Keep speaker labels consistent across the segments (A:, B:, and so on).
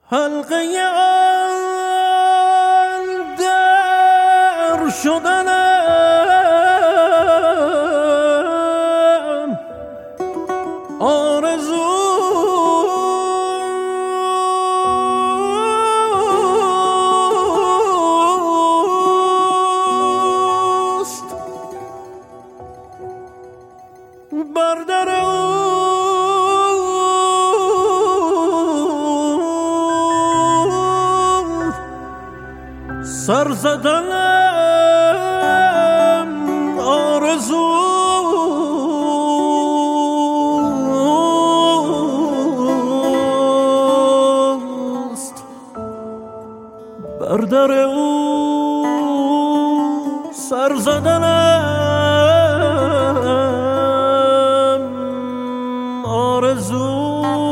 A: حلقه آن در شدنم آرزوست بر در سر زدنم آرزوست بر در او سر زدنم آرزوست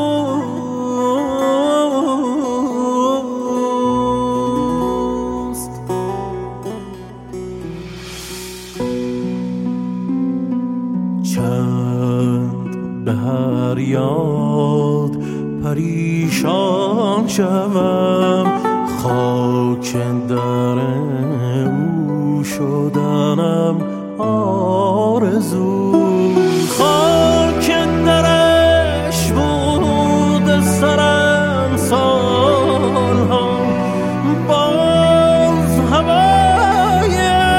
A: چند به هر یاد پریشان شوم خاک در او شدنم آرزو خاک درش بود سرم سالها باز هوای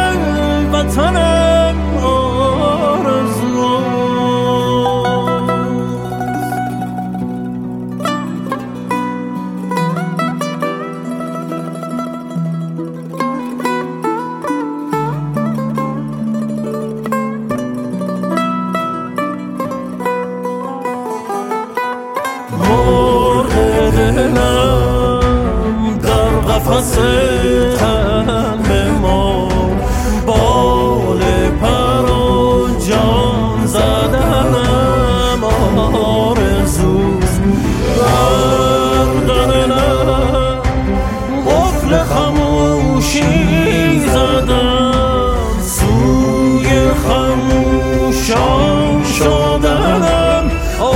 A: وطنم دلم در قفس تن بمرد بال پر و جان زدنم آرزوست بر دلم قفل خموشی زدم سوی خموشان شدنم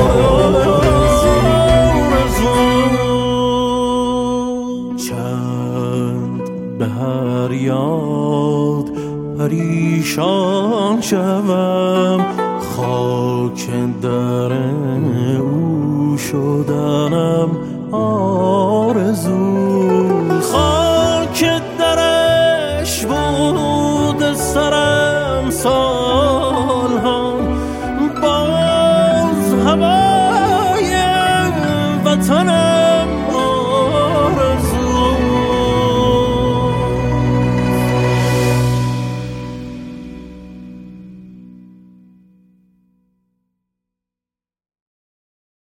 A: به هر یاد پریشان شوم خاک در او شدنم